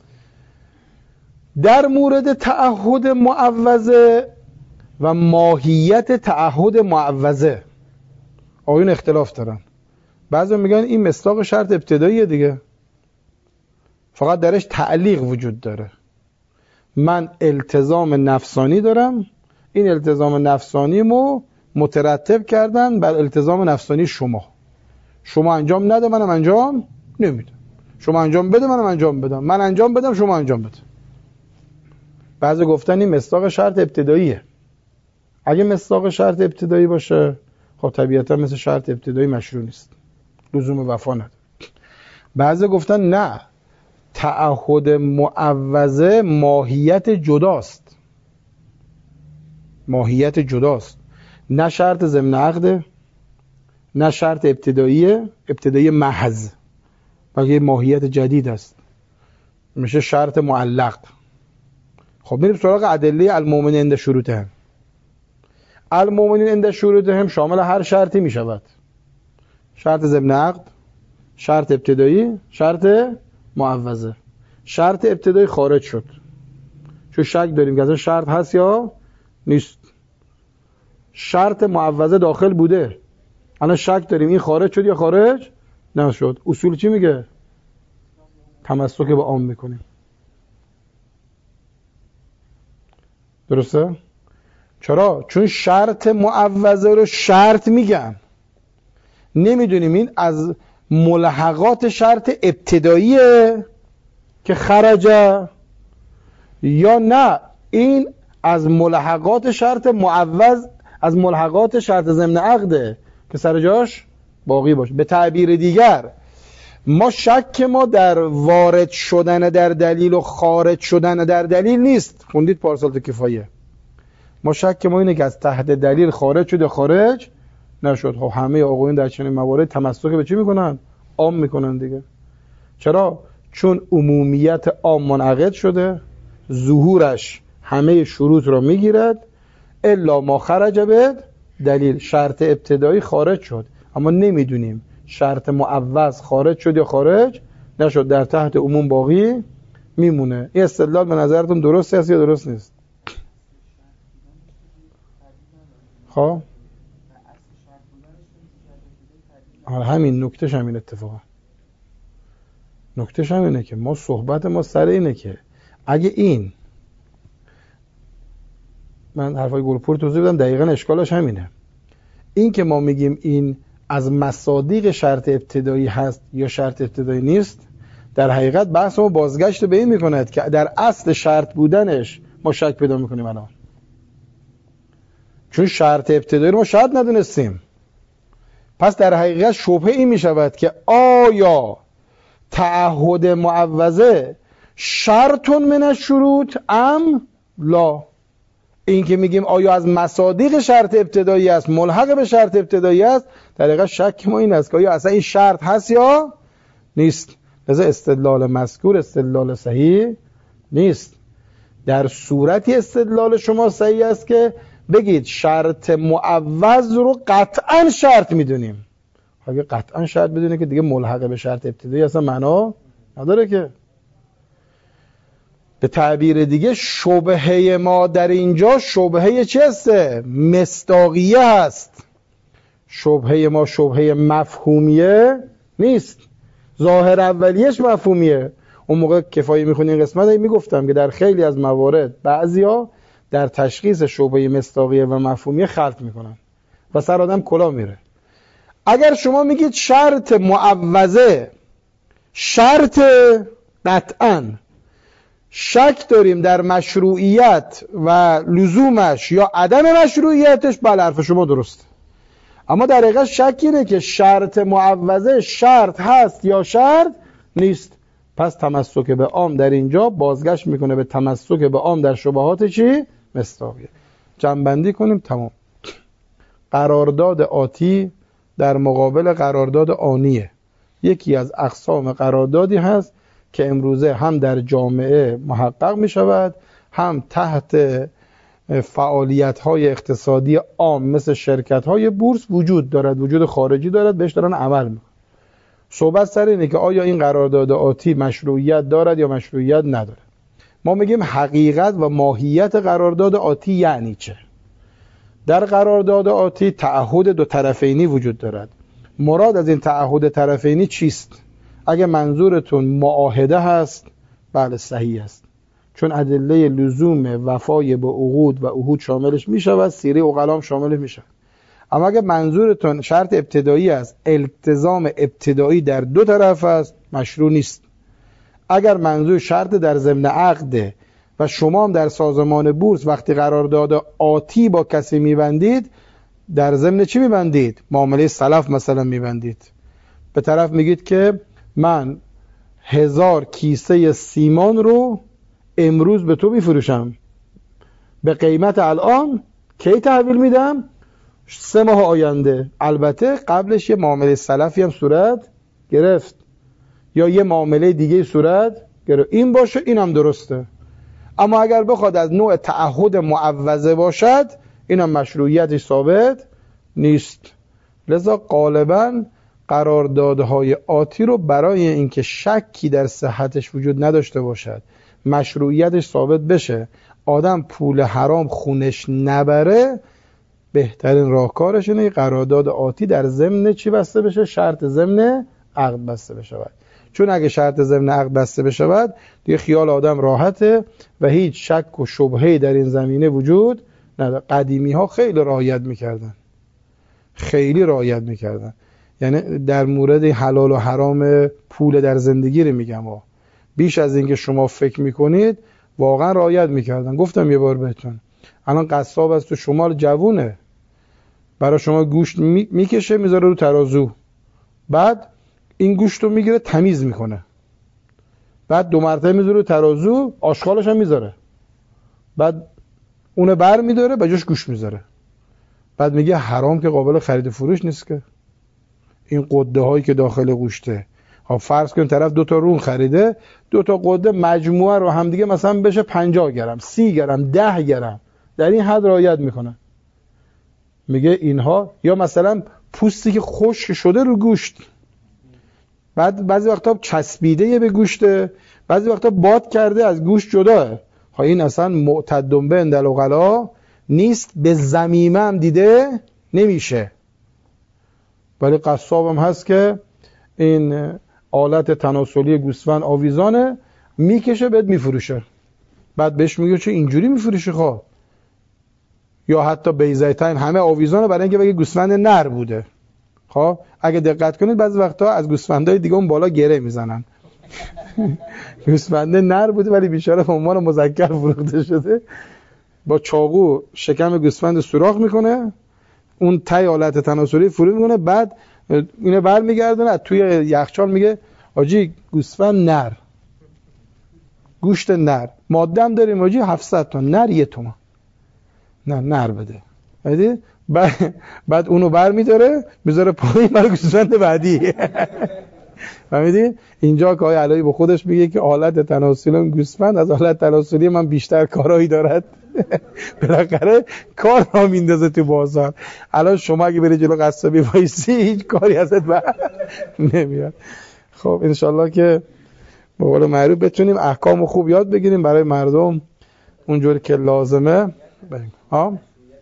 در مورد تعهد معوضه و ماهیت تعهد معوضه آقایون اختلاف دارن. بعضی میگن این مصداق شرط ابتداییه دیگه، فقط درش تعلیق وجود داره. من التزام نفسانی دارم، این التزام نفسانیمو مترتب کردن بر التزام نفسانی شما انجام نده منم انجام نمیدم، شما انجام بده منم انجام بدم، من انجام بدم شما انجام بده. بعضی گفتن این مصداق شرط ابتداییه. اگه مصداق شرط ابتدایی باشه خب طبیعتا مثل شرط ابتدایی مشروع نیست، لزوم وفا نداره. بعضی گفتن نه، تعهد معوضه ماهیت جداست، ماهیت جداست، نه شرط ضمن عقده نه شرط ابتدایی محض، بلکه ماهیت جدید است، میشه شرط معلق. خب میریم سراغ ادله المؤمنین عند شروطهم. المؤمنین عند شروطهم شامل هر شرطی میشود، شرط ضمن عقد، شرط ابتدایی، شرط معوضه. شرط ابتدایی خارج شد، چون شک داریم که اصلا شرط هست یا نیست. شرط معوضه داخل بوده، الان شک داریم این خارج شد یا خارج نشد. اصول چی میگه؟ تمسک به عام میکنیم. درسته؟ چرا؟ چون شرط معوضه رو شرط میگن، نمیدونیم این از ملحقات شرط ابتداییه که خرجه یا نه این از ملحقات شرط معوض، از ملحقات شرط ضمن عقده که سر جاش باقی باشه. به تعبیر دیگر ما شک ما در وارد شدن در دلیل و خارج شدن در دلیل نیست. خوندید پارسال تو کفایه، ما شک ما اینه که از تحت دلیل خارج شد یا خارج نشد. خب همه آقایون در چنین موارد تمسک به چی میکنن؟ عام میکنن دیگه. چرا؟ چون عمومیت عام منعقد شده، ظهورش همه شروط را میگیرد، الا ما خرج به دلیل. شرط ابتدایی خارج شد اما نمیدونیم شرط معوض خارج شد یا خارج نشد، در تحت عموم باقی میمونه. این استدلال به نظرتون درست است یا درست نیست؟ خب همین نکتهش همین، اتفاقا نکتهش همینه که ما صحبت ما سر اینه که اگه این، من حرفای گلپور توضیح بدم، دقیقاً اشکالش همینه. این که ما میگیم این از مصادیق شرط ابتدایی هست یا شرط ابتدایی نیست، در حقیقت بحث ما بازگشت به این میکند که در اصل شرط بودنش ما شک پیدا میکنیم الان، چون شرط ابتدایی رو ما شرط ندونستیم. پس در حقیقت شبهه این میشود که آیا تعهد معوضه شرطون من الشروط ام لا؟ این که میگیم آیا از مصادیق شرط ابتدایی است، ملحق به شرط ابتدایی است، در حقیقت شک ما این است که آیا اصلا این شرط هست یا نیست. لذا استدلال مذکور استدلال صحیح نیست. در صورتی استدلال شما صحیح است که بگید شرط معوض رو قطعا شرط میدونیم. اگه قطعا شرط بدونه که دیگه ملحق به شرط ابتدایی اصلا معنا نداره که. به تعبیر دیگه شبهه ما در اینجا شبهه چه هسته؟ مصداقیه هست. شبهه ما شبهه مفهومیه نیست، ظاهر اولیش مفهومیه. اون موقع کفایه میخونی این قسمت میگفتم که در خیلی از موارد بعضیا در تشخیص شبهه مصداقیه و مفهومیه خلط میکنن و سر آدم کلا میره. اگر شما میگید شرط معوضه شرط، قطعاً شک داریم در مشروعیت و لزومش یا عدم مشروعیتش، بله حرف شما درسته. اما در حقیقت شک اینه که شرط معوضه شرط هست یا شرط نیست. پس تمسک به عام در اینجا بازگشت میکنه به تمسک به عام در شبهات چی؟ مصداقیه. جمع‌بندی کنیم تمام. قرارداد آتی در مقابل قرارداد آنیه. یکی از اقسام قراردادی هست که امروزه هم در جامعه محقق می شود، هم تحت فعالیت‌های اقتصادی عام مثل شرکت‌های بورس وجود دارد، وجود خارجی دارد، بهش دارن عمل می‌کنن. صحبت سر اینه که آیا این قرارداد آتی مشروعیت دارد یا مشروعیت ندارد. ما میگیم حقیقت و ماهیت قرارداد آتی یعنی چه؟ در قرارداد آتی تعهد دو طرفینی وجود دارد. مراد از این تعهد طرفینی چیست؟ اگه منظورتون معاهده هست، بله صحیح است، چون ادله لزوم وفای به عقود و عهود شاملش میشود، سیره عقلام شاملش میشود. اما اگه منظورتون شرط ابتدایی است، التزام ابتدایی در دو طرف است، مشروع نیست. اگر منظور شرط در ضمن عقده و شما هم در سازمان بورس وقتی قرارداد آتی با کسی میبندید، در ضمن چی میبندید؟ معامله سلف مثلا میبندید. به طرف میگید که من 1000 کیسه سیمان رو امروز به تو میفروشم، به قیمت الان، کی تحویل میدم؟ 3 ماه آینده. البته قبلش یه معامله سلفی هم صورت گرفت یا یه معامله دیگه صورت گرفت، این باشه، این هم درسته. اما اگر بخواد از نوع تعهد معوضه باشد، این هم مشروعیتش ثابت نیست. لذا غالباً قراردادهای آتی رو برای اینکه شکی در صحتش وجود نداشته باشد، مشروعیتش ثابت بشه، آدم پول حرام خونش نبره، بهترین راهکارش اینه قرارداد آتی در ضمن چی بسته بشه؟ شرط ضمن عقد بسته بشه. چون اگه شرط ضمن عقد بسته بشه دیگه خیال آدم راحته و هیچ شک و شبهه‌ای در این زمینه وجود نداره. قدیمی ها خیلی رعایت میکردن، خیلی رعایت میکردن. یعنی در مورد حلال و حرام پول در زندگی رو میگم بیش از اینکه شما فکر میکنید واقعا رعایت میکردن. گفتم یه بار بهتون، الان قصاب از تو شمال جوونه، برای شما گوشت میکشه میذاره رو ترازو، بعد این گوشت رو میگیره تمیز میکنه، بعد 2 مرتبه میذاره رو ترازو، آشغالش هم میذاره، بعد اونه بر میداره به جاش گوشت میذاره، بعد میگه حرام که قابل خرید و فروش نیست که این قده هایی که داخل گوشته. ها فرض کن طرف 2 تا رون خریده، 2 تا قده مجموعه رو هم دیگه مثلا بشه 50 گرم، 30 گرم، 10 گرم، در این حد رعایت میکنه. میگه اینها، یا مثلا پوستی که خشک شده رو گوشت، بعد بعضی وقتا چسبیده به گوشته، بعضی وقتا باد کرده از گوشت جداه. ها این اصلا معتدن به عند العقلا نیست، به ضمیمه هم دیده نمیشه. ولی قصاب هم هست که این آلت تناسلی گوسفند آویزانه، میکشه بهت میفروشه، بعد بهش میگه چه اینجوری میفروشی خواه؟ یا حتی بیضایتاین همه آویزانه برای اینکه بگه گوسفند نر بوده. خب اگه دقت کنید بعضی وقتا از گوسفندای دیگه اون بالا گره میزنن. گوسفند نر بوده ولی بیچاره به عنوان مذکر فروخته شده. با چاقو شکم گوسفند سوراخ میکنه، اون ته آلت تناسلی فرو میکنه، بعد اینو برمیگردونه توی یخچال، میگه آجی گوسفند نر، گوشت نر، ماده هم داریم آجی 700 تا، نر 1 تومان، نه نر بده. بعد اونو برمیداره میذاره پایین برای گوسفند بعدی. فهمیدی؟ اینجا که آقای علایی به خودش میگه که آلت تناسلی گوسفند از آلت تناسلی من بیشتر کارایی دارد. بالاخره کار را میندازه تو بازار. الان شما اگه بری جلو قصابی وایسی هیچ کاری ازت نمیاد. خب انشالله که به قول معروف بتونیم احکام خوب یاد بگیریم برای مردم اونجوری که لازمه. ها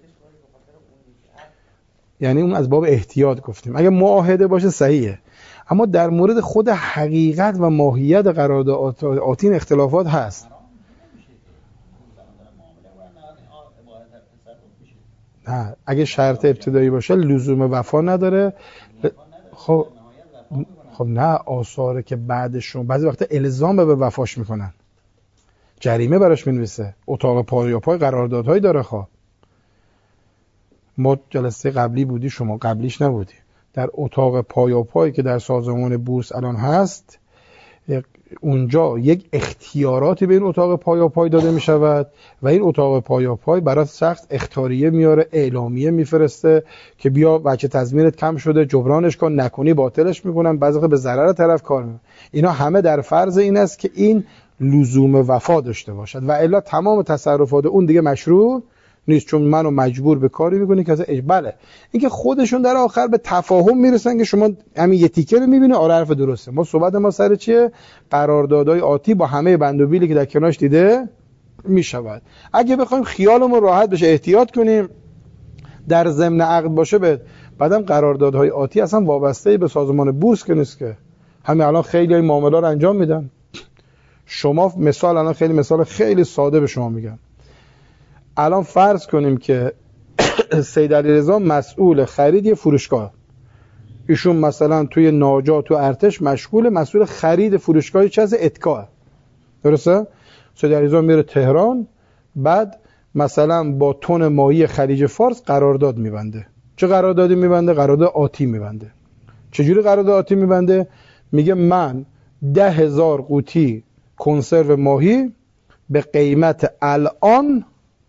یعنی اون از باب احتیاط گفتیم. اگه معاهده باشه صحیحه، اما در مورد خود حقیقت و ماهیت قرارداد آتین اختلافات هست. نه اگه شرط ابتدایی باشه لزوم وفا نداره. خب نه، آثاره که بعدشون بعضی وقتا الزام به وفاش میکنن، جریمه براش مینویسه، اتاق پای قراردادهایی داره. خب ما جلسه قبلی بودی، شما قبلیش نبودی، در اتاق پای که در سازمان بورس الان هست، اونجا یک اختیاراتی به این اتاق پای داده می شود و این اتاق پای برای شخص اختیاریه میاره، اعلامیه میفرسته که بیا بچه تضمینت کم شده جبرانش کن، نکنی باطلش میکنن، بعضی وقت به ضرر طرف کار میکنن. اینا همه در فرض این است که این لزوم وفا داشته باشد و الا تمام تصرفات اون دیگه مشروع نیست، چون منو مجبور به کاری میکنی که بله. اینکه خودشون در آخر به تفاهم میرسن که شما همین یه تیکه رو میبینه، آره حرف درسته. ما صحبت ما سر چیه؟ قراردادهای آتی با همه بند و بیلی که در کنارش دیده میشود. اگه بخوایم خیالمون راحت بشه احتیاط کنیم، در ضمن عقد باشه به بعدم قراردادهای آتی اصلا وابسته به سازمان بورس که نیست که. همین الان خیلی این معامله رو انجام میدن. شما مثال الان خیلی ساده به شما میگم. الان فرض کنیم که سید علیرضا مسئول خرید یه فروشگاه، ایشون مثلا توی ناجا تو ارتش مسئول خرید فروشگاهی چه از اتکا، درسته؟ سید علیرضا میره تهران، بعد مثلا با تن ماهی خلیج فارس قرارداد میبنده. چه قراردادی میبنده؟ قرارداد آتی میبنده. چجوری قرارداد آتی میبنده؟ میگه من 10,000 قوطی کنسرو ماهی به قیمت الان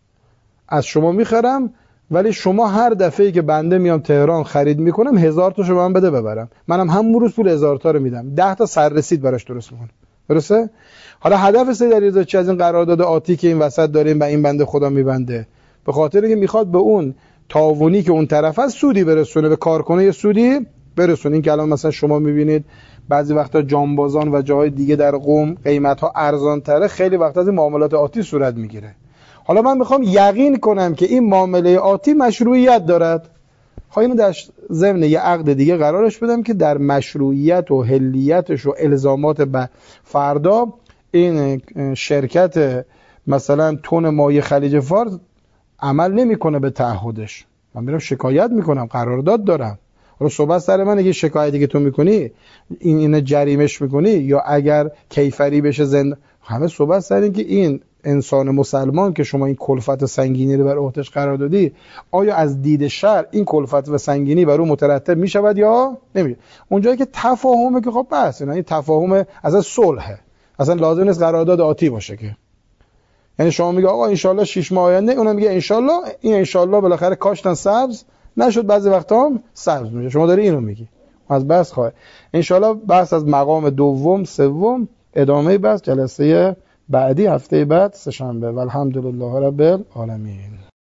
از شما میخرم، ولی شما هر دفعه‌ای که بنده میام تهران خرید میکنم 1000 تا شما من بده ببرم، منم همون روز پول 1000 تا رو میدم، 10 تا سررسید براش درست میکنم. درسته؟ حالا هدف سید علیرضا چی از این قرارداد آتی که این وسط داریم و این بنده خدا میبنده؟ به خاطر اینکه میخواد به اون تعاونی که اون طرف از سودی برسونه، به کارکنه سودی برسونه. این که الان مثلا شما میبینید بعضی وقتا جانبازان و جاهای دیگه در قم قیمت‌ها ارزان تره، خیلی وقتا از این معاملات آتی صورت میگیره. حالا من میخوام یقین کنم که این معامله آتی مشروعیت دارد، اینو در ضمن یه عقد دیگه قرارش بدم که در مشروعیت و حلیتش و الزامات به فردا این شرکت مثلا تون ماهی خلیج فارس عمل نمیکنه به تعهدش، من میرم شکایت میکنم، قرارداد دارم. حالا صحبت سر من اگه شکایتی که تو میکنی این جریمش میکنی یا اگر کیفری بشه همه صحبت سر این که این انسان مسلمان که شما این کلفت سنگینی رو بر عهده‌اش قرار دادی، آیا از دید شرع این کلفت و سنگینی بر اون مترتب میشود یا نمیشه؟ اونجایی که تفاهمه که خب بس این تفاهم اصلا صلحه، اصلا لازم نیست قرارداد آتی باشه که. یعنی شما میگه آقا ان شاءالله 6 ماه آینده، اونم میگه ان شاءالله، این ان شاءالله بالاخره کاشتن سبز نشد، بعضی وقتا هم سبز میشه، شما داری اینو میگی. از بس خواه ان شاءالله بحث از مقام دوم سوم ادامه بحث جلسه بعدی هفته بعد سه‌شنبه. والحمدلله رب العالمین.